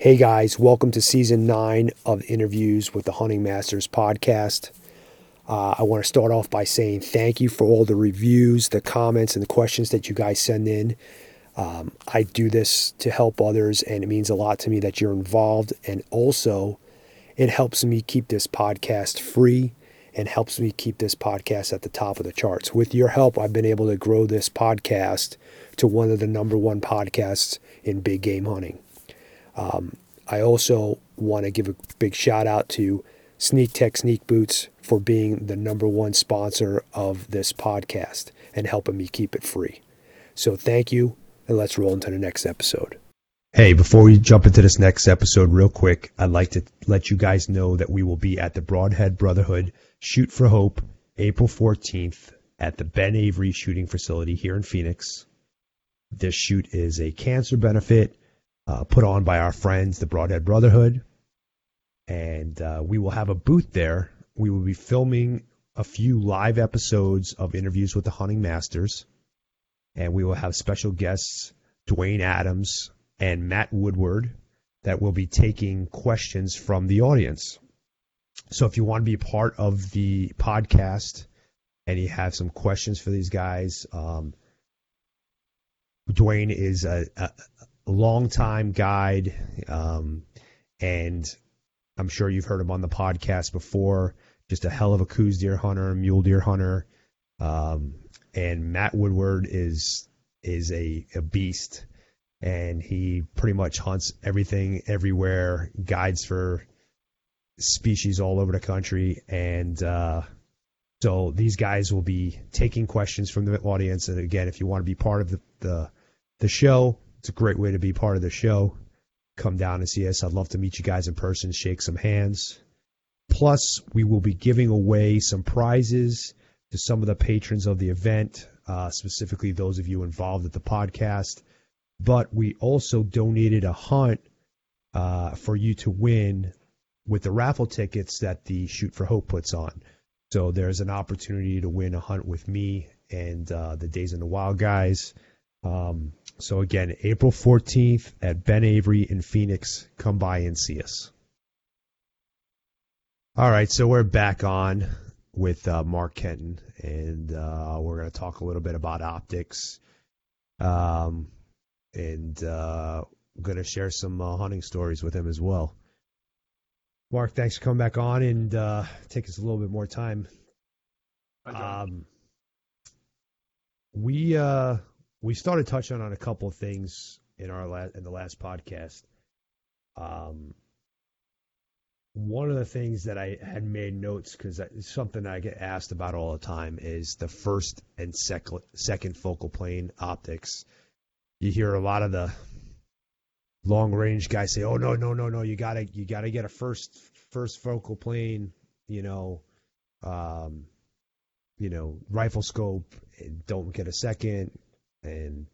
Hey guys, welcome to season 9 of Interviews with the Hunting Masters podcast. I want to start off by saying thank you for all the reviews, the comments, and the questions that you guys send in. I do this to help others, and it means a lot to me that you're involved. And also, it helps me keep this podcast free and helps me keep this podcast at the top of the charts. With your help, I've been able to grow this podcast to one of the number one podcasts in big game hunting. I also want to give a big shout out to Sneak Tech Sneak Boots for being the number one sponsor of this podcast and helping me keep it free. So thank you, and let's roll into the next episode. Hey, before we jump into this next episode real quick, I'd like to let you guys know that we will be at the Broadhead Brotherhood Shoot for Hope April 14th at the Ben Avery shooting facility here in Phoenix. This shoot is a cancer benefit put on by our friends, the Broadhead Brotherhood, and we will have a booth there. We will be filming a few live episodes of Interviews with the Hunting Masters, and we will have special guests, Dwayne Adams and Matt Woodward, that will be taking questions from the audience. So if you want to be a part of the podcast and you have some questions for these guys, Dwayne is a longtime guide, and I'm sure you've heard him on the podcast before. Just a hell of a Coues deer hunter, mule deer hunter, and Matt Woodward is a beast, and he pretty much hunts everything, everywhere, guides for species all over the country, and so these guys will be taking questions from the audience. And again, if you want to be part of the show, it's a great way to be part of the show. Come down and see us. I'd love to meet you guys in person, shake some hands. Plus, we will be giving away some prizes to some of the patrons of the event, specifically those of you involved at the podcast. But we also donated a hunt for you to win with the raffle tickets that the Shoot for Hope puts on. So there's an opportunity to win a hunt with me and the Days in the Wild guys. So again, April 14th at Ben Avery in Phoenix. Come by and see us. All right, so we're back on with Mark Kenton, and we're going to talk a little bit about optics, and going to share some hunting stories with him as well. Mark, thanks for coming back on and take us a little bit more time. We started touching on a couple of things in the last podcast. One of the things that I had made notes, because it's something I get asked about all the time, is the first and second focal plane optics. You hear a lot of the long range guys say, "Oh no, you gotta get a first focal plane, rifle scope, and don't get a second." And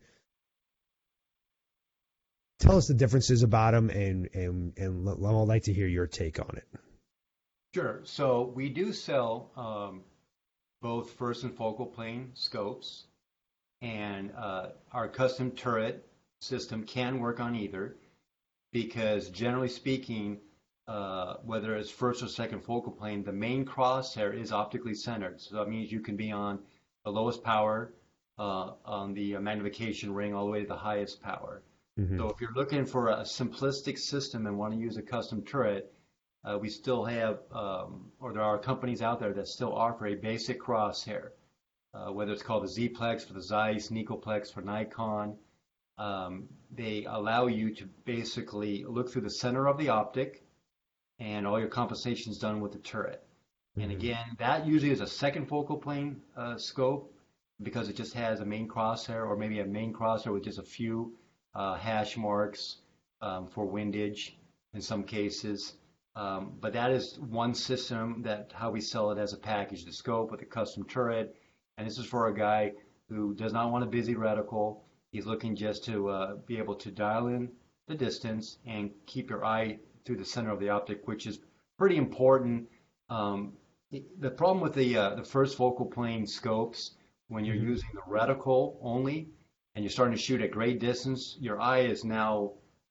tell us the differences about them, and I'd like to hear your take on it. Sure. So we do sell both first and focal plane scopes, and our custom turret system can work on either, because generally speaking, whether it's first or second focal plane, the main crosshair is optically centered. So that means you can be on the lowest power on the magnification ring all the way to the highest power. Mm-hmm. So if you're looking for a simplistic system and want to use a custom turret, we still have, or there are companies out there that still offer a basic crosshair, whether it's called the Z-Plex for the Zeiss, Nikoplex for Nikon. They allow you to basically look through the center of the optic, and all your compensation is done with the turret. Mm-hmm. And again, that usually is a second focal plane scope, because it just has a main crosshair, or maybe a main crosshair with just a few hash marks for windage in some cases. But that is one system, that how we sell it as a package, the scope with a custom turret. And this is for a guy who does not want a busy reticle. He's looking just to be able to dial in the distance and keep your eye through the center of the optic, which is pretty important. The problem with the first focal plane scopes, when you're using the reticle only and you're starting to shoot at great distance, your eye is now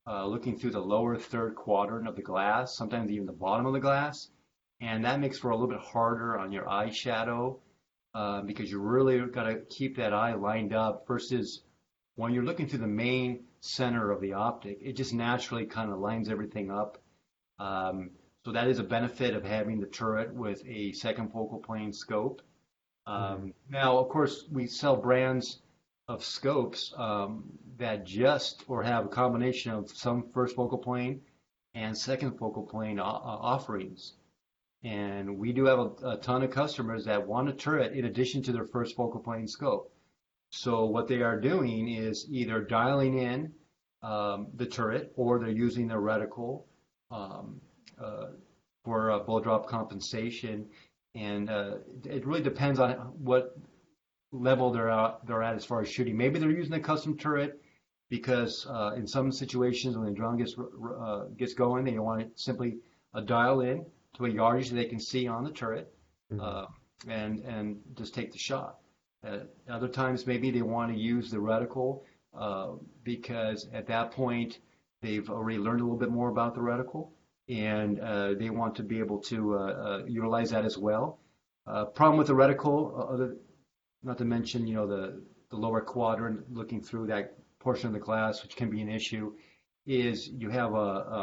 looking through the lower third quadrant of the glass, sometimes even the bottom of the glass. And that makes for a little bit harder on your eyeshadow because you really got to keep that eye lined up versus when you're looking through the main center of the optic, it just naturally kind of lines everything up. Um, so that is a benefit of having the turret with a second focal plane scope. Mm-hmm. Now, of course, we sell brands of scopes that just or have a combination of some first focal plane and second focal plane offerings. And we do have a ton of customers that want a turret in addition to their first focal plane scope. So what they are doing is either dialing in the turret or they're using their reticle um, uh, for blow drop compensation. And it really depends on what level they're at as far as shooting. Maybe they're using a custom turret because in some situations when the drone gets going, they want to simply dial in to a yardage that they can see on the turret Mm-hmm. uh, and just take the shot. Other times, maybe they want to use the reticle because at that point they've already learned a little bit more about the reticle, and they want to be able to utilize that as well. Problem with the reticle, not to mention the lower quadrant looking through that portion of the glass, which can be an issue, is you have a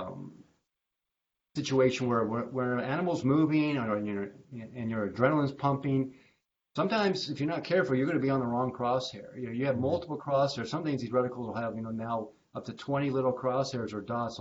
situation where an animal's moving or and your adrenaline's pumping. Sometimes, if you're not careful, you're going to be on the wrong crosshair. You have Mm-hmm. multiple crosshairs. Some things these reticles will have, now up to 20 little crosshairs or dots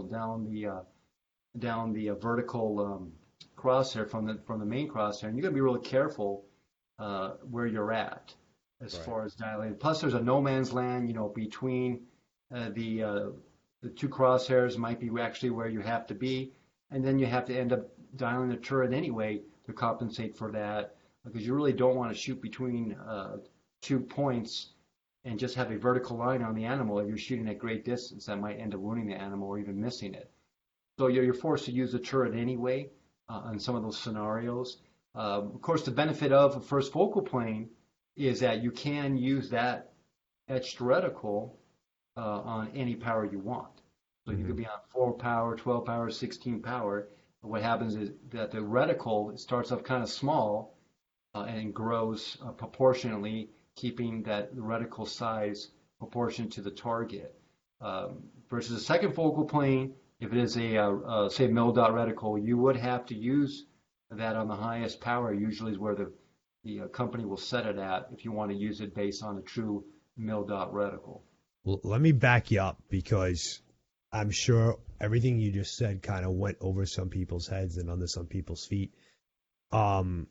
down the vertical crosshair from the main crosshair, and you got to be really careful where you're at as Right. far as dialing. Plus, there's a no man's land, between uh, the uh, the two crosshairs might be actually where you have to be, and then you have to end up dialing the turret anyway to compensate for that because you really don't want to shoot between 2 points and just have a vertical line on the animal. If you're shooting at great distance, that might end up wounding the animal or even missing it. So you're forced to use the turret anyway in some of those scenarios. Of course, the benefit of a first focal plane is that you can use that etched reticle on any power you want. So you Mm-hmm. could be on 4 power, 12 power, 16 power. What happens is that the reticle starts off kind of small and grows proportionately, keeping that reticle size proportionate to the target. Versus a second focal plane, if it is say mil dot reticle, you would have to use that on the highest power. Usually is where the company will set it at if you want to use it based on a true mil dot reticle. Well, let me back you up because I'm sure everything you just said kind of went over some people's heads and under some people's feet. Um,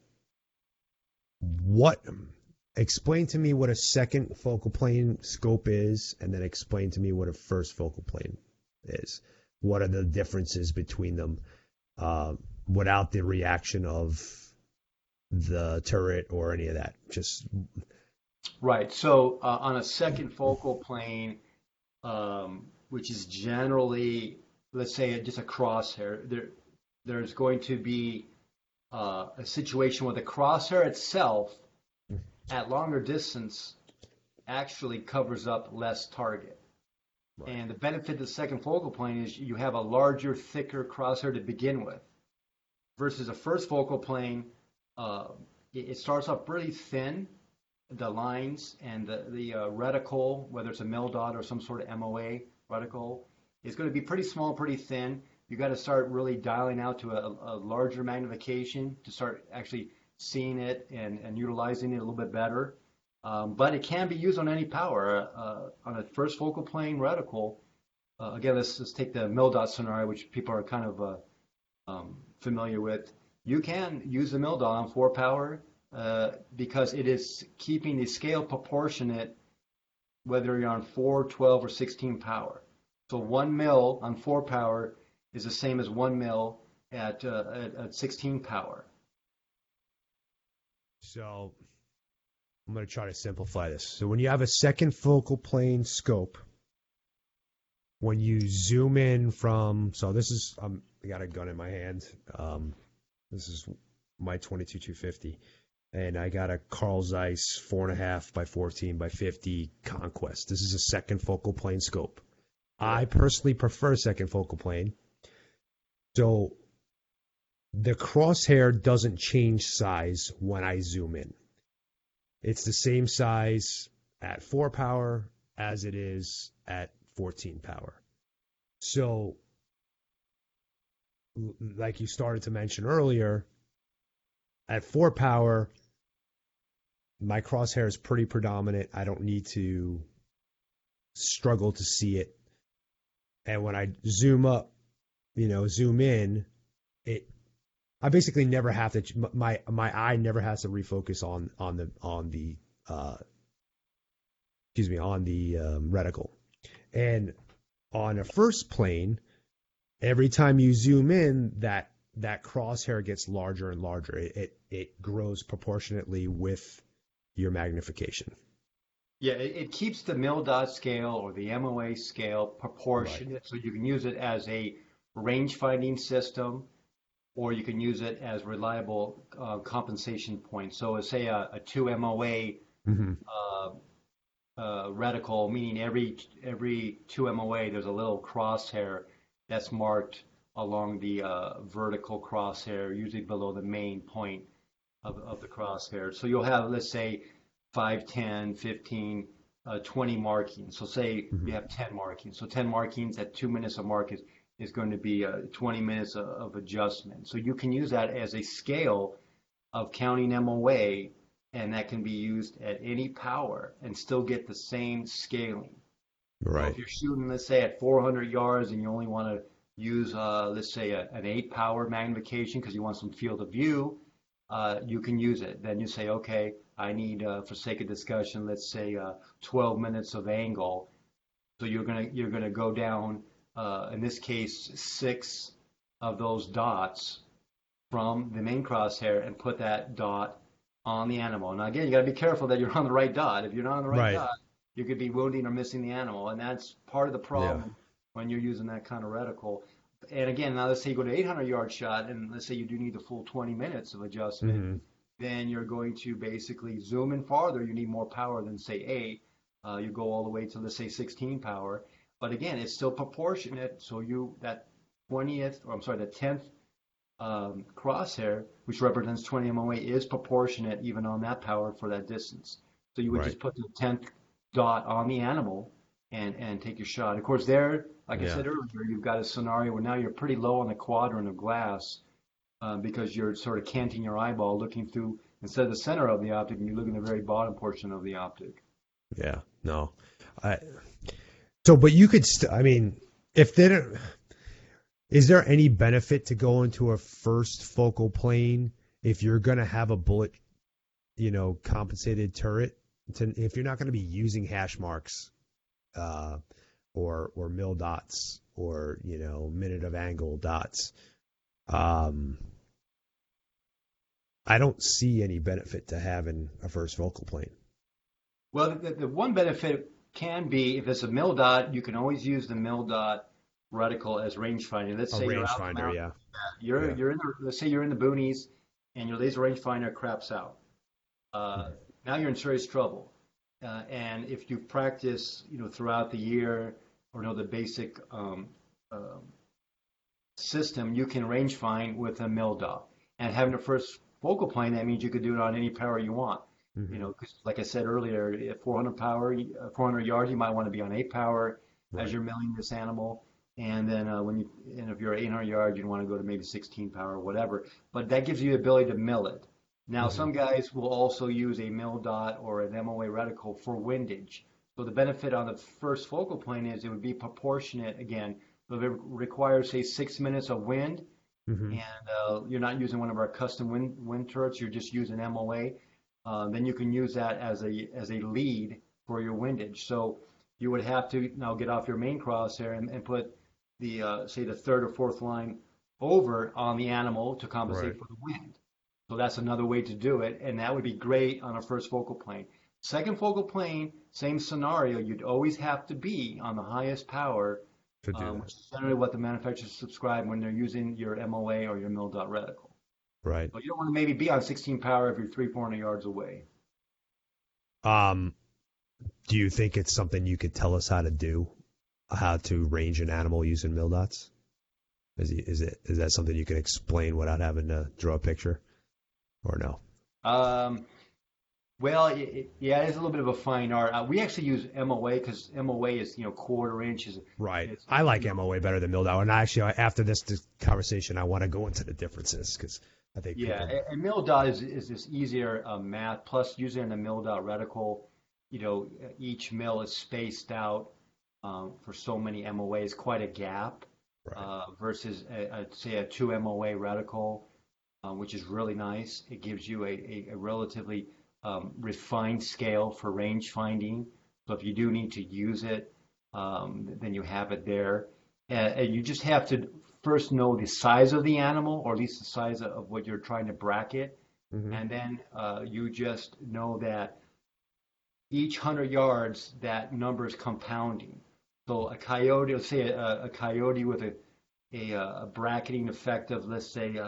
what? Explain to me what a second focal plane scope is, and then explain to me what a first focal plane is. What are the differences between them, without the reaction of the turret or any of that? Just Right. So on a second focal plane, which is generally, let's say, just a crosshair, there's going to be a situation where the crosshair itself, at longer distance, actually covers up less target. right. And the benefit of the second focal plane is you have a larger, thicker crosshair to begin with, versus a first focal plane. Uh, it starts off pretty thin, the lines and the reticle, whether it's a mil dot or some sort of MOA reticle, is going to be pretty small, pretty thin. You got to start really dialing out to a larger magnification to start actually seeing it and utilizing it a little bit better. But it can be used on any power. On a first focal plane reticle, again, let's take the mil dot scenario, which people are kind of familiar with. You can use the mil dot on 4 power because it is keeping the scale proportionate whether you're on 4, 12, or 16 power. So 1 mil on 4 power is the same as 1 mil at 16 power. So I'm going to try to simplify this. So when you have a second focal plane scope, when you zoom in from, so this is, I got a gun in my hand. This is my 22-250, and I got a Carl Zeiss 4.5 by 14 by 50 Conquest. This is a second focal plane scope. I personally prefer second focal plane. So the crosshair doesn't change size when I zoom in. It's the same size at 4 power as it is at 14 power. So, like you started to mention earlier, at 4 power, my crosshair is pretty predominant. I don't need to struggle to see it. And when I zoom up, zoom in, I basically never have to. My eye never has to refocus on the reticle. And on a first plane, every time you zoom in, that crosshair gets larger and larger. It grows proportionately with your magnification. Yeah, it keeps the mil dot scale or the MOA scale proportionate, Right. so you can use it as a range finding system, or you can use it as reliable compensation point. So, say a 2 MOA Mm-hmm. uh, reticle, meaning every 2 MOA, there's a little crosshair that's marked along the vertical crosshair, usually below the main point of the crosshair. So you'll have, let's say, 5, 10, 15, 20 markings. So say Mm-hmm. you have 10 markings. So 10 markings at 2 minutes of mark is going to be 20 minutes of adjustment. So you can use that as a scale of counting MOA, and that can be used at any power and still get the same scaling. So if Right. you're shooting, let's say, at 400 yards and you only want to use, let's say, an 8 power magnification because you want some field of view, you can use it. Then you say, okay, I need, for sake of discussion, let's say 12 minutes of angle. So you're gonna go down, in this case, 6 of those dots from the main crosshair and put that dot on the animal. Now again, you got to be careful that you're on the right dot. If you're not on the right Right. dot, you could be wounding or missing the animal, and that's part of the Yeah. problem when you're using that kind of reticle. And again, now let's say you go to 800 yard shot, and let's say you do need the full 20 minutes of adjustment, Mm-hmm. then you're going to basically zoom in farther. You need more power than say 8. You go all the way to, let's say, 16 power. But again, it's still proportionate. So that 20th, or I'm sorry, the 10th crosshair, which represents 20 MOA, is proportionate even on that power for that distance. So you would Right. just put the 10th dot on the animal and take your shot. Of course, there, like I Yeah. said earlier, you've got a scenario where now you're pretty low on the quadrant of glass because you're sort of canting your eyeball, looking through instead of the center of the optic, and you look in the very bottom portion of the optic. Yeah. No. I. So, but you could. I mean, if they don't. Is there any benefit to go into a first focal plane if you're going to have a bullet, compensated turret? If you're not going to be using hash marks, uh, or mil dots, or minute of angle dots, um, I don't see any benefit to having a first focal plane. Well, the one benefit can be if it's a mil dot, you can always use the mil dot reticle as range finding. Let's A say you're out in the rangefinder, mountains, yeah, you're yeah. you're in the, let's say you're in the boonies, and your laser rangefinder craps out. Uh, Mhm. Now you're in serious trouble. And if you practice, throughout the year or know the basic system, you can range find with a mil dot. And having a first focal plane, that means you could do it on any power you want. Mhm. Because like I said earlier, at 400 power, 400 yards, you might want to be on 8 power as Right. you're milling this animal. And then and if you're at 800 yards, you'd want to go to maybe 16 power or whatever. But that gives you the ability to mill it. Now, Mhm. some guys will also use a mil dot or an MOA reticle for windage. So the benefit on the first focal plane is it would be proportionate again. So if it requires, say, 6 minutes of wind, Mhm. and you're not using one of our custom wind turrets, you're just using MOA, then you can use that as a lead for your windage. So you would have to now get off your main crosshair and put the say the third or fourth line over on the animal to Right. compensate for the wind. So that's another way to do it, and that would be great on a first focal plane. Second focal plane, same scenario. You'd always have to be on the highest power, To do that. which is generally what the manufacturers subscribe when they're using your MOA or your mil dot reticle. Right. So you don't want to maybe be on 16 power if you're 300, 400 yards away. Um, do you think it's something you could tell us how to do? how to range an animal using mil dots? Is that something you can explain without having to draw a picture, or no? Um, well, yeah, it is a little bit of a fine art. We actually use MOA because MOA is, quarter inches. Right. It's, I like MOA better than mil dot. And actually, after this conversation, I want to go into the differences because I think yeah, people. and MilDOT is this easier math. Plus, using the MilDOT reticle, each mil is spaced out for so many MOAs, quite a gap Right. versus, say, a 2 MOA reticle, which is really nice. It gives you a relatively refined scale for range finding. So if you do need to use it, then you have it there. And you just have to first know the size of the animal, or at least the size of what you're trying to bracket. Hmm. And then you just know that each 100 yards, that number is compounding. So a coyote, let's say a coyote with a bracketing effect of, let's say,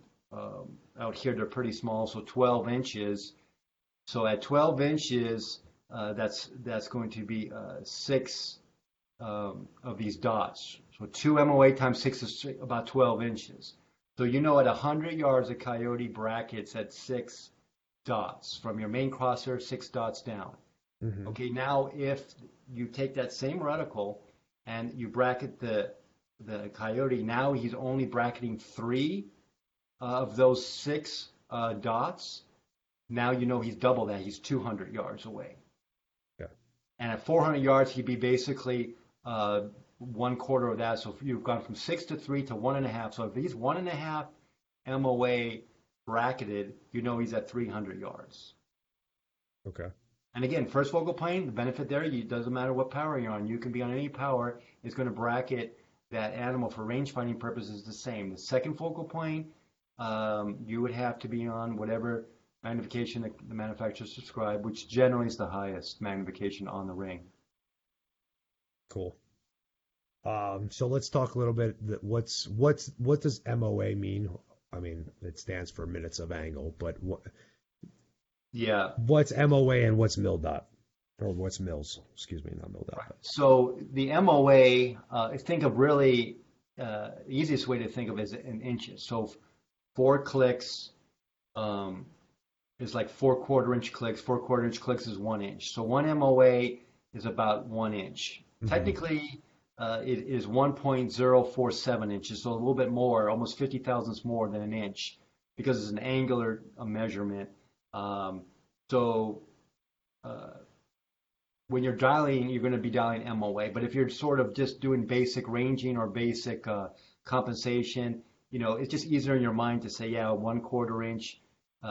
out here they're pretty small, so 12 inches. So at 12 inches, that's going to be six of these dots. So 2 MOA times 6 is about 12 inches. So at 100 yards, a coyote brackets at 6 dots. From your main crosshair, 6 dots down. Hmm. Okay, now if you take that same reticle and you bracket the coyote, now he's only bracketing 3 of those 6 dots. Now he's double that. He's 200 yards away. Yeah. And at 400 yards, he'd be basically one quarter of that. So if you've gone from 6 to 3 to 1.5. So if he's 1.5 MOA bracketed, he's at 300 yards. Okay. And again, first focal plane, the benefit there, it doesn't matter what power you're on. You can be on any power. It's going to bracket that animal for range finding purposes the same. The second focal plane, you would have to be on whatever magnification that the manufacturer subscribe, which generally is the highest magnification on the ring. Cool. So let's talk a little bit. What does MOA mean? I mean, it stands for minutes of angle, but Yeah. what's MOA and what's mil dot, or what's mils? Excuse me, not mil dot. But. So the MOA, think of really easiest way to think of it is in inches. So 4 clicks is like 4/4 inch clicks. 4/4 inch clicks is 1 inch. So one MOA is about 1 inch. Hmm. Technically, it is 1.047 inches, so a little bit more, almost 50 thousandths more than an inch, because it's an angular measurement. So uh, when you're dialing, you're going to be dialing MOA. But if you're sort of just doing basic ranging or basic compensation, it's just easier in your mind to say, yeah, 1/4 inch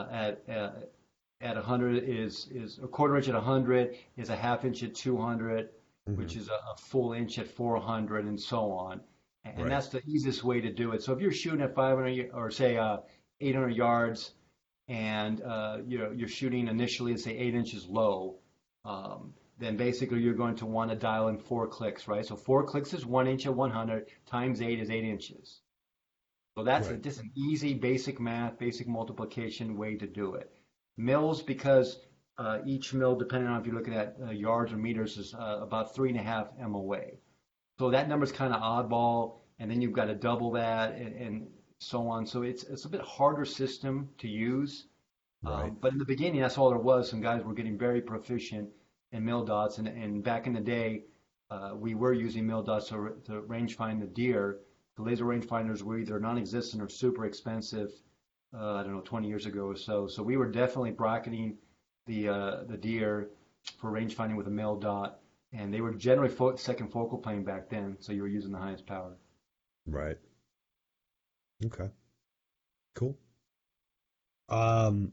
at 100 is a 1/4 inch at 100 is a 1/2 inch at 200, Hmm. which is a full inch at 400, and so on. And Right. that's the easiest way to do it. So if you're shooting at 500 or say 800 yards, and you're shooting initially, say 8 inches low, then basically you're going to want to dial in 4 clicks, right? So 4 clicks is 1 inch at 100 times 8 is 8 inches. So that's Right. just an easy basic math, basic multiplication way to do it. Mils, because each mil, depending on if you're looking at yards or meters, is about 3.5 MOA. So that number's kind of oddball, and then you've got to double that, and so on. So it's a bit harder system to use. Right. But in the beginning, that's all there was. Some guys were getting very proficient in mil dots, and back in the day, we were using mil dots to range find the deer. The laser rangefinders were either non-existent or super expensive. I don't know, 20 years ago or so. So we were definitely bracketing the deer for range finding with a mil dot, and they were generally second focal plane back then. So you were using the highest power. Right. Okay. Cool. Um,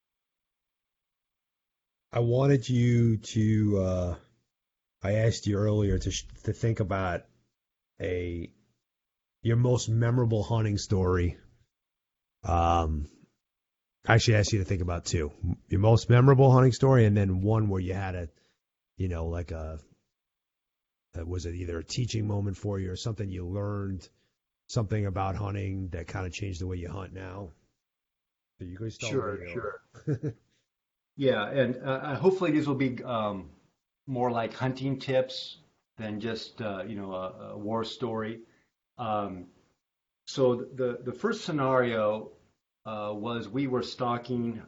I wanted you to. I asked you earlier to think about a your most memorable hunting story. Um, I actually asked you to think about two. Your most memorable hunting story, and then one where you had like was it either a teaching moment for you or something you learned, something about hunting that kind of changed the way you hunt now. So you can start with Sure, you. sure. Yeah, and hopefully these will be more like hunting tips than just a war story. Um, so the first scenario was we were stalking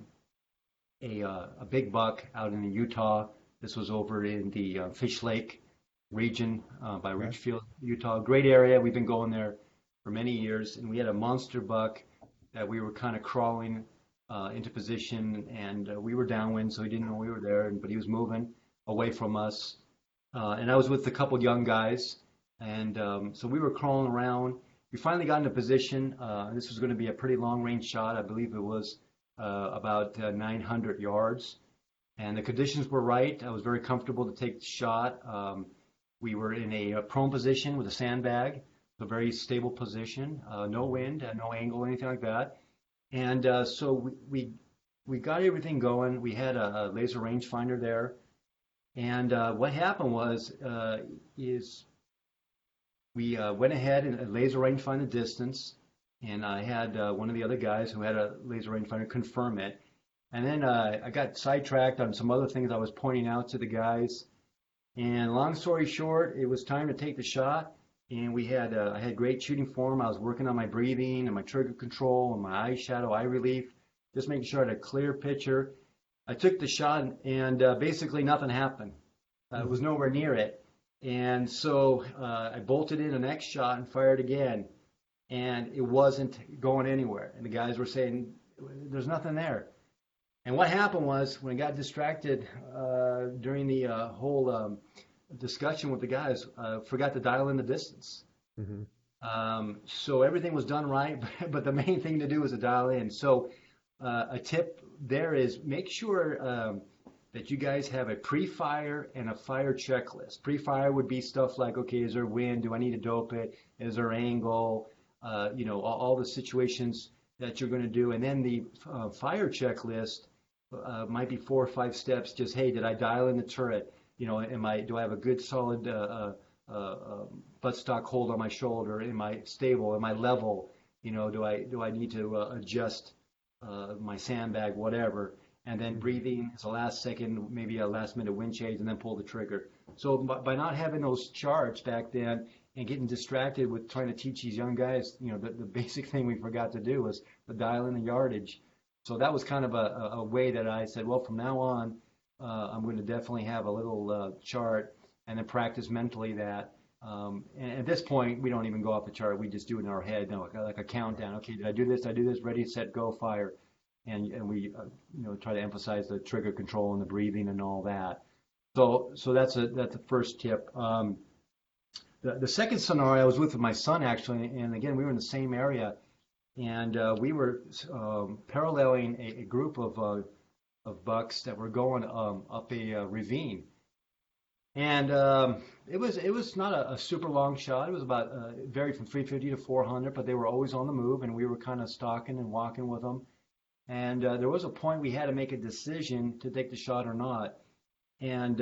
a big buck out in Utah. This was over in the Fish Lake region by Okay. Ridgefield, Utah. Great area. We've been going there for many years, and we had a monster buck that we were kind of crawling into position, and we were downwind, so he didn't know we were there, but he was moving away from us. And I was with a couple young guys, and so we were crawling around. We finally got into position. This was going to be a pretty long range shot. I believe it was about 900 yards. And the conditions were right. I was very comfortable to take the shot. We were in a prone position with a sandbag, a very stable position, no wind, no angle, anything like that. And so we got everything going. We had a laser rangefinder there. And what happened was is we went ahead and laser rangefind the distance, and I had one of the other guys who had a laser rangefinder confirm it. And then I got sidetracked on some other things I was pointing out to the guys. And long story short, it was time to take the shot. And I had great shooting form. I was working on my breathing and my trigger control and my eye shadow, eye relief, just making sure I had a clear picture. I took the shot, and basically nothing happened. It was nowhere near it. And so I bolted in the next shot and fired again, and it wasn't going anywhere. And the guys were saying, there's nothing there. And what happened was, when I got distracted during the whole discussion with the guys, forgot to dial in the distance. Hmm. So everything was done right, but the main thing to do was to dial in. So a tip there is make sure that you guys have a pre-fire and a fire checklist. Pre-fire would be stuff like, okay, is there wind? Do I need to dope it? Is there angle? All the situations that you're going to do. And then the fire checklist might be 4 or 5 steps. Just, hey, did I dial in the turret? Do I have a good solid buttstock hold on my shoulder? Am I stable? Am I level? Do I need to adjust my sandbag, whatever? And then breathing is the last second, maybe a last minute wind change, and then pull the trigger. So by not having those charts back then and getting distracted with trying to teach these young guys, the basic thing we forgot to do was the dial in the yardage. So that was kind of a way that I said, well, from now on, I'm going to definitely have a little chart and then practice mentally that. And at this point, we don't even go off the chart. We just do it in our head, like a countdown. Okay, did I do this? Did I do this? Ready, set, go, fire. And we try to emphasize the trigger control and the breathing and all that. So that's the first tip. The second scenario, I was with my son actually, and again we were in the same area, and we were paralleling a group of bucks that were going up a ravine. And it was not a super long shot. It was about varied from 350 to 400, but they were always on the move, and we were kind of stalking and walking with them. And there was a point we had to make a decision to take the shot or not. And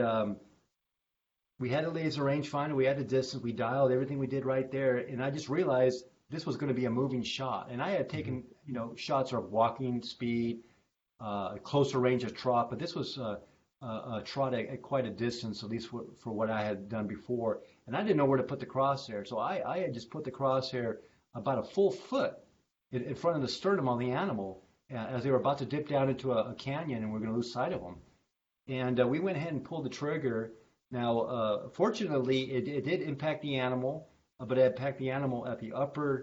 we had a laser rangefinder, we had the distance, we dialed everything we did right there. And I just realized this was going to be a moving shot. And I had taken, shots of walking speed, closer range of trot, but this was a trot at quite a distance, at least for what I had done before. And I didn't know where to put the crosshair. So I had just put the crosshair about a full foot in front of the sternum on the animal as they were about to dip down into a canyon and we're going to lose sight of them. And we went ahead and pulled the trigger. Now, fortunately, it did impact the animal, but it impacted the animal at the upper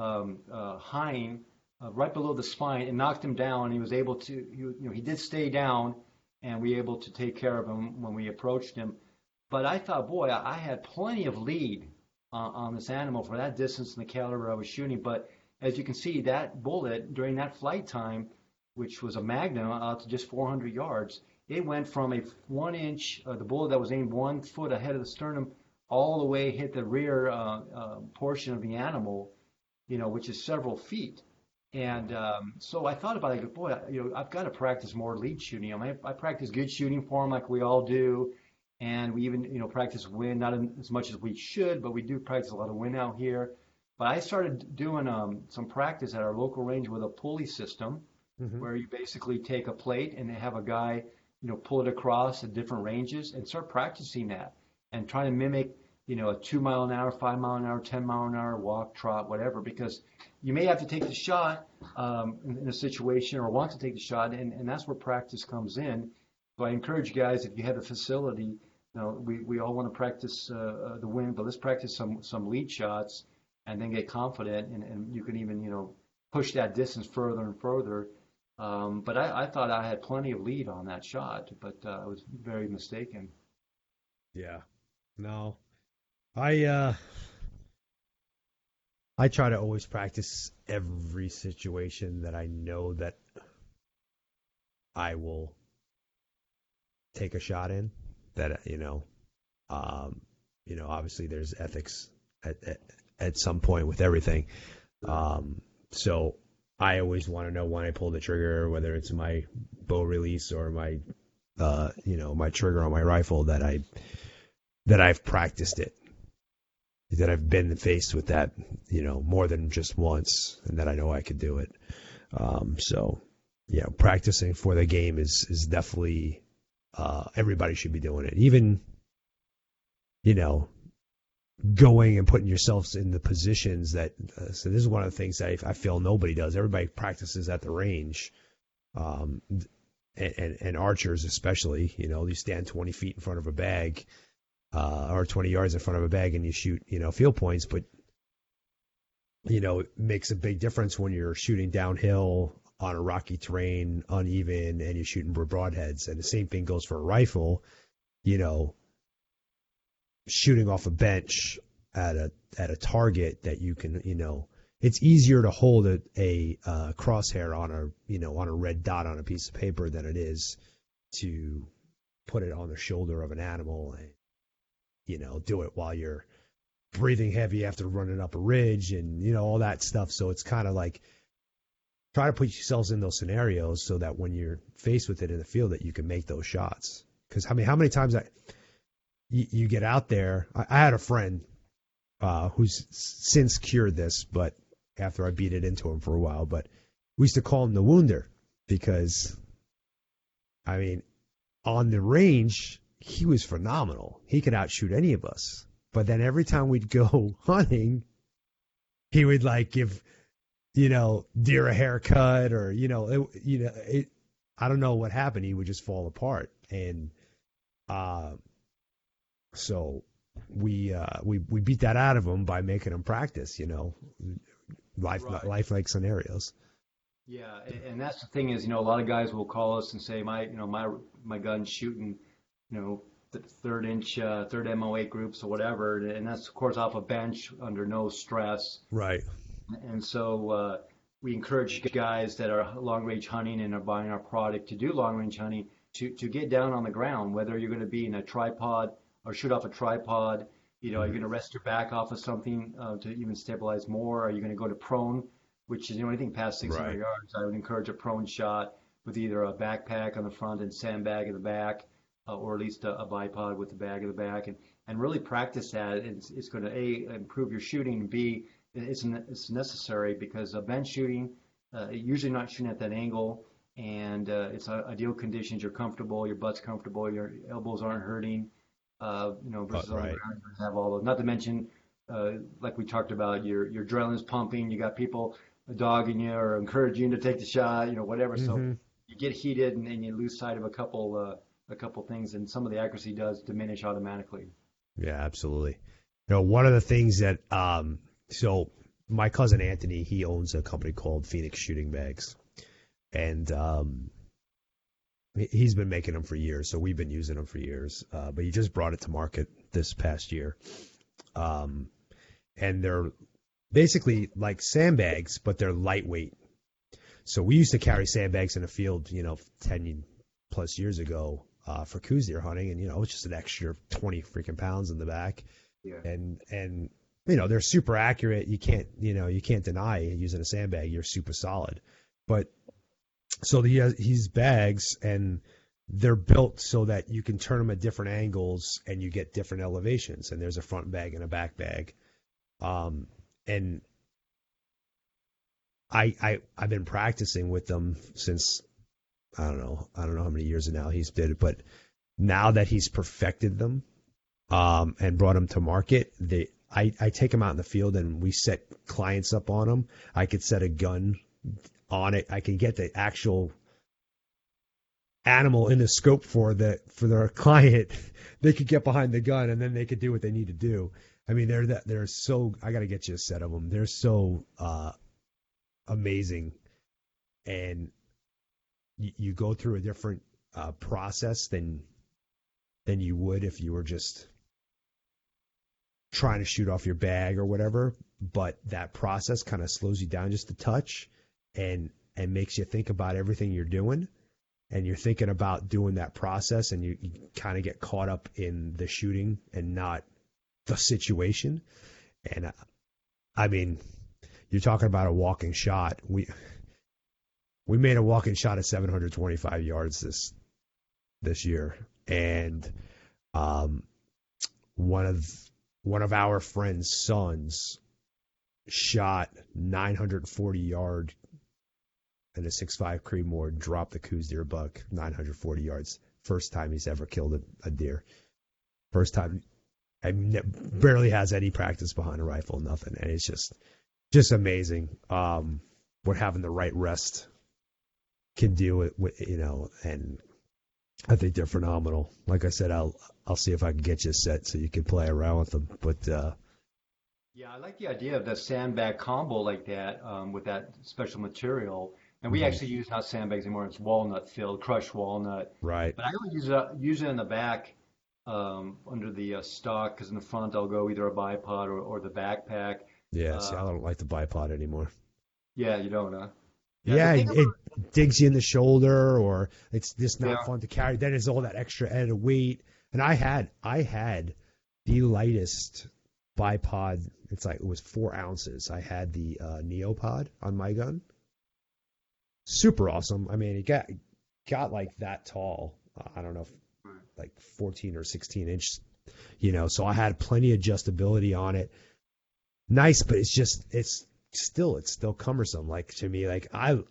hind, right below the spine, and knocked him down. He was able to, he did stay down, and we were able to take care of him when we approached him. But I thought, boy, I had plenty of lead on this animal for that distance and the caliber I was shooting. But as you can see, that bullet during that flight time, which was a Magnum out to just 400 yards, it went from a 1-inch, the bullet that was aimed 1 foot ahead of the sternum, all the way hit the rear portion of the animal, which is several feet. And so I thought about it. I go, boy, I've got to practice more lead shooting. I practice good shooting form like we all do, and we even practice wind, not as much as we should, but we do practice a lot of wind out here. But I started doing some practice at our local range with a pulley system, where you basically take a plate and they have a guy pull it across at different ranges and start practicing that. and trying to mimic, a 2 mile an hour, 5 mile an hour, 10 mile an hour walk, trot, whatever, because you may have to take the shot in a situation or want to take the shot, and that's where practice comes in. So I encourage you guys, if you have a facility, we all want to practice the wind, but let's practice some lead shots and then get confident, and you can even, push that distance further and further. But I thought I had plenty of lead on that shot, but I was very mistaken. Yeah. No. I I try to always practice every situation that I know that I will take a shot in. That um, obviously there's ethics at some point with everything. So I always want to know when I pull the trigger, whether it's my bow release or my my trigger on my rifle, that I've practiced it, that I've been faced with that, more than just once, and that I know I could do it. So, practicing for the game is definitely, everybody should be doing it. Even, going and putting yourselves in the positions that, so this is one of the things that I feel nobody does. Everybody practices at the range. And archers especially, you stand 20 feet in front of a bag, or 20 yards in front of a bag, and you shoot, field points. But, it makes a big difference when you're shooting downhill on a rocky terrain, uneven, and you're shooting broadheads. And the same thing goes for a rifle, shooting off a bench at a target that you can, it's easier to hold a crosshair on a red dot on a piece of paper than it is to put it on the shoulder of an animal and, do it while you're breathing heavy after running up a ridge and, all that stuff. So it's kind of like, try to put yourselves in those scenarios so that when you're faced with it in the field that you can make those shots. Because how many times you get out there. I had a friend who's since cured this, but after I beat it into him for a while, but we used to call him the Wounder because, on the range, he was phenomenal. He could outshoot any of us. But then every time we'd go hunting, he would give, deer a haircut or, I don't know what happened. He would just fall apart. And so we beat that out of him by making him practice, Right. lifelike scenarios. Yeah, and that's the thing is, a lot of guys will call us and say my gun's shooting, third inch, third MO8 groups or whatever, and that's of course off a bench under no stress. Right. And so we encourage guys that are long range hunting and are buying our product to do long range hunting to get down on the ground, whether you're going to be in a tripod or shoot off a tripod. Are you going to rest your back off of something to even stabilize more? Are you going to go to prone, which is anything past 600 Right. yards? I would encourage a prone shot with either a backpack on the front and sandbag in the back, or at least a bipod with the bag in the back, and really practice that. It's going to A, improve your shooting, and B, it's necessary because bench shooting, usually not shooting at that angle, and it's ideal conditions. You're comfortable, your butt's comfortable, your elbows aren't hurting. Versus on the Right. ground, you have all those. Not to mention, like we talked about, your adrenaline's pumping. You got people dogging you or encouraging you to take the shot, whatever. So Hmm. you get heated and you lose sight of a couple things, and some of the accuracy does diminish automatically. Yeah, absolutely. One of the things that so my cousin Anthony, he owns a company called Phoenix Shooting Bags, and he's been making them for years. So we've been using them for years. But he just brought it to market this past year, and they're basically like sandbags, but they're lightweight. So we used to carry sandbags in the field, 10 plus years ago, for coos deer hunting, and it's just an extra 20 freaking pounds in the back, Yeah. and they're super accurate. You can't deny using a sandbag. You're super solid, but so he's bags, and they're built so that you can turn them at different angles and you get different elevations. And there's a front bag and a back bag, and I've been practicing with them since I don't know how many years now he's did it, but now that he's perfected them, and brought them to market. I take them out in the field and we set clients up on them. I could set a gun on it. I can get the actual animal in the scope for their client. They could get behind the gun and then they could do what they need to do. I mean, they're so. I got to get you a set of them. They're so amazing, and you go through a different process than you would if you were just trying to shoot off your bag or whatever. But that process kind of slows you down just a touch, and makes you think about everything you're doing, and you're thinking about doing that process, and you kind of get caught up in the shooting and not the situation. And I mean, you're talking about a walking shot. We made a walking shot at 725 yards this year, and one of our friends' sons shot 940 yard and a 6.5 Creedmoor, dropped the Coues deer buck 940 yards. First time he's ever killed a deer. First time. Barely has any practice behind a rifle, nothing, and it's just amazing. What having the right rest can do with and I think they're phenomenal. Like I said, I'll see if I can get you a set so you can play around with them. But Yeah, I like the idea of the sandbag combo like that with that special material. And we mhm, actually use not sandbags anymore. It's walnut filled, crushed walnut. right, But I only use it in the back under the stock because in the front I'll go either a bipod or the backpack. yeah. See, Uh, I don't like the bipod anymore. yeah, you don't, huh? Yeah, the Yeah, thing it about digs you in the shoulder, or it's just not yeah, fun to carry. Then it's all that extra added weight. And I had the lightest bipod. It's like it was 4 ounces. I had the Neopod on my gun. Super awesome. I mean, it got like that tall. I don't know, like 14 or 16 inch. So I had plenty of adjustability on it. Nice, but it's still cumbersome. Like to me, like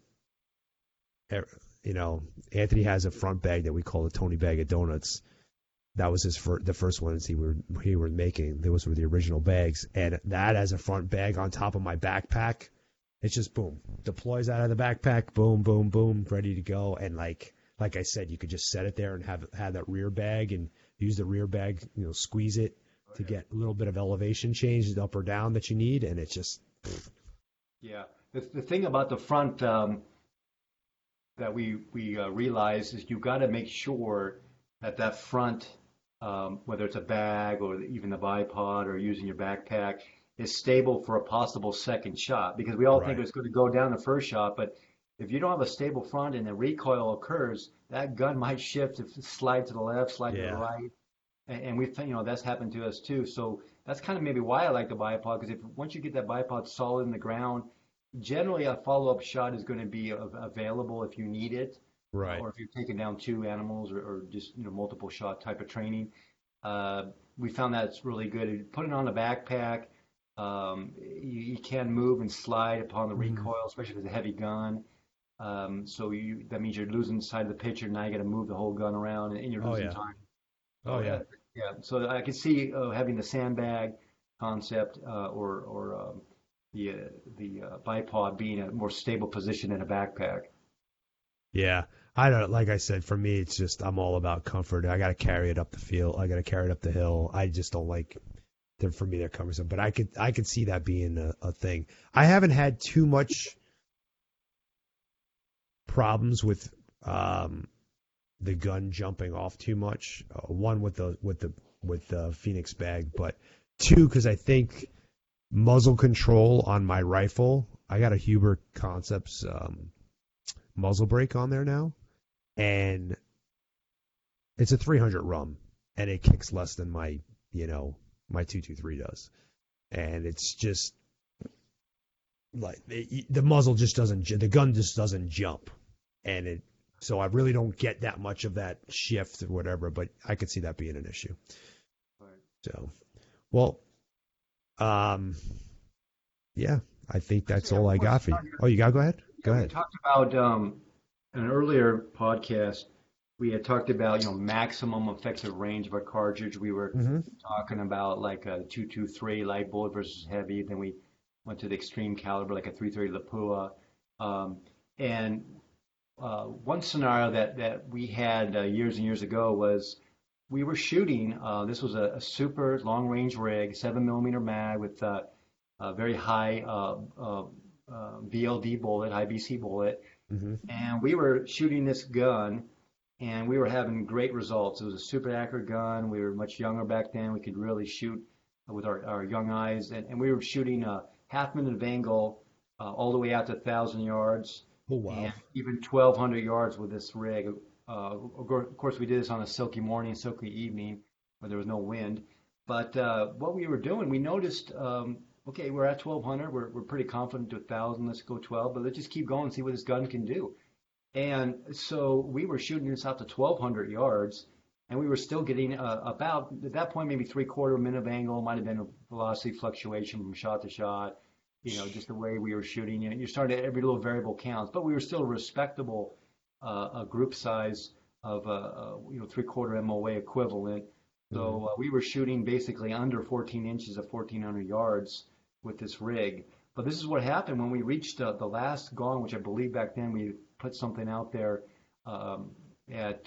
Anthony has a front bag that we call the Tony bag of donuts. That was the first ones he were making. Those were the original bags, and that as a front bag on top of my backpack, it's just boom, deploys out of the backpack, boom, boom, boom, ready to go. And like I said, you could just set it there and have that rear bag and use the rear bag, squeeze it to get a little bit of elevation change up or down that you need, and it's just yeah. The thing about the front that we realize is you got to make sure that that front, whether it's a bag or even the bipod or using your backpack, is stable for a possible second shot. Because we all think right. it's going to go down the first shot, but if you don't have a stable front and the recoil occurs, that gun might shift, slide to the left, slide to the Yeah, right, and we think that's happened to us too. So that's kind of maybe why I like the bipod because if once you get that bipod solid in the ground, generally a follow-up shot is going to be available if you need it, right. or if you're taking down two animals or just multiple shot type of training. Uh, we found that's really good. Put it on a backpack. You can move and slide upon the Mhm. recoil, especially if it's a heavy gun. So that means you're losing sight of the picture. Now you got to move the whole gun around, and you're Oh losing yeah. time. Oh So yeah. yeah. So I can see having the sandbag concept or the bipod being a more stable position in a backpack. Yeah. I don't like I said, for me it's just I'm all about comfort. I gotta carry it up the field. I gotta carry it up the hill. I just don't like for me they're cumbersome. But I could see that being a thing. I haven't had too much problems with the gun jumping off too much. One with the Phoenix bag, but two because I think muzzle control on my rifle. I got a Huber Concepts muzzle brake on there now, and it's a 300 rum, and it kicks less than my 223 does, and it's just like the muzzle just doesn't, the gun just doesn't jump, and it. So I really don't get that much of that shift or whatever, but I could see that being an issue. Right. So, well, um, yeah, I think that's Actually, I have all one I more got for you. scenario. Oh, you got? Go ahead. Go Yeah, we ahead. talked about an earlier podcast. we had talked about, maximum effective range of a cartridge. We were Mm-hmm. talking about like a 223 light bullet versus heavy. Then we went to the extreme caliber, like a 330 Lapua. And one scenario that we had years and years ago was we were shooting. This was a super long range rig, 7 millimeter mag with a very high VLD bullet, high BC bullet, Mm-hmm. and we were shooting this gun, and we were having great results. It was a super accurate gun. We were much younger back then. We could really shoot with our young eyes, and we were shooting a half minute of angle all the way out to 1,000 yards, Oh, wow. and even 1,200 yards with this rig. Of course, we did this on a silky morning, silky evening, where there was no wind. But what we were doing, we noticed, okay, we're at 1,200. We're pretty confident to 1,000. Let's go 12, but let's just keep going and see what this gun can do. And so we were shooting this out to 1,200 yards, and we were still getting about, at that point, maybe three-quarter minute of angle. Might have been a velocity fluctuation from shot to shot, just the way we were shooting. You're starting to, every little variable counts, but we were still a respectable a group size of, three-quarter MOA equivalent. So we were shooting basically under 14 inches of 1,400 yards with this rig. But this is what happened when we reached the last gong, which I believe back then we put something out there at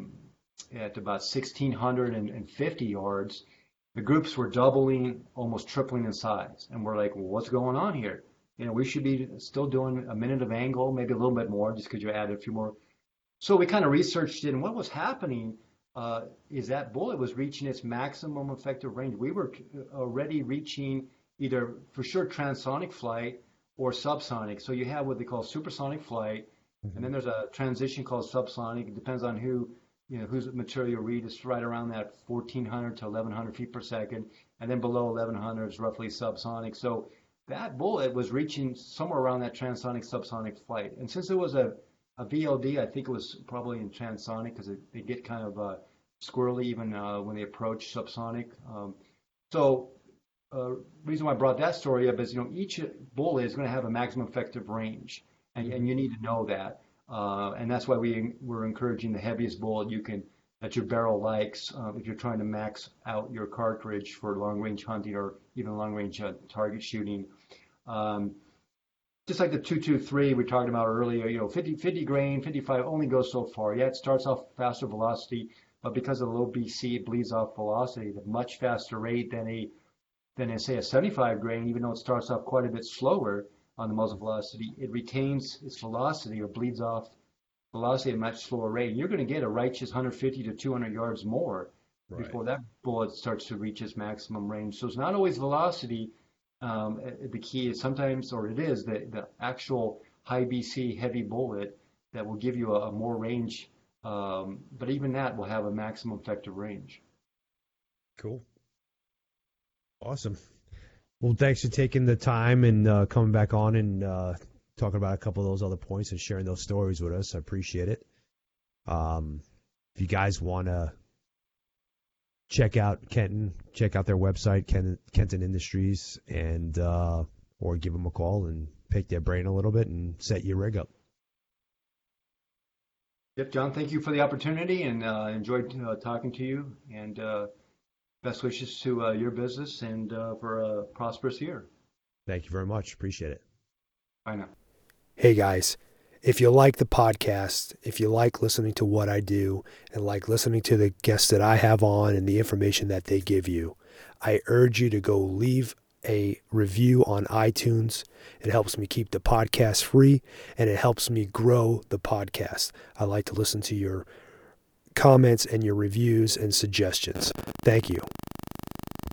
about 1,650 yards. The groups were doubling, almost tripling in size, and we're like, well, what's going on here? We should be still doing a minute of angle, maybe a little bit more, just because you added a few more. So we kind of researched it, and what was happening is that bullet was reaching its maximum effective range. We were already reaching either for sure transonic flight or subsonic. So you have what they call supersonic flight, and then there's a transition called subsonic. It depends on whose material you read. It's right around that 1,400 to 1,100 feet per second, and then below 1,100 is roughly subsonic. So that bullet was reaching somewhere around that transonic subsonic flight. And since it was a VLD, I think it was probably in transonic because they get kind of squirrely even when they approach subsonic. So reason why I brought that story up is, each bullet is going to have a maximum effective range, and you need to know that. And that's why we're encouraging the heaviest bullet that your barrel likes if you're trying to max out your cartridge for long range hunting or even long range target shooting. Just like the 223 we talked about earlier, 50 grain, 55 only goes so far. Yeah, it starts off faster velocity, but because of the low BC, it bleeds off velocity at a much faster rate than say a 75 grain, even though it starts off quite a bit slower on the muzzle velocity. It retains its velocity or bleeds off velocity at a much slower rate. And you're going to get a righteous 150 to 200 yards more before that bullet starts to reach its maximum range. So it's not always velocity. The key is sometimes, or it is, the actual high BC heavy bullet that will give you a more range, but even that will have a maximum effective range. Cool. Awesome. Well, thanks for taking the time and coming back on and talking about a couple of those other points and sharing those stories with us. I appreciate it. If you guys want to check out Kenton, check out their website, Kenton Industries, and or give them a call and pick their brain a little bit and set your rig up. Yep, John, thank you for the opportunity, and enjoyed talking to you, and best wishes to your business and for a prosperous year. Thank you very much. Appreciate it. Bye now. Hey, guys. If you like the podcast, if you like listening to what I do and like listening to the guests that I have on and the information that they give you, I urge you to go leave a review on iTunes. It helps me keep the podcast free and it helps me grow the podcast. I like to listen to your comments and your reviews and suggestions. Thank you.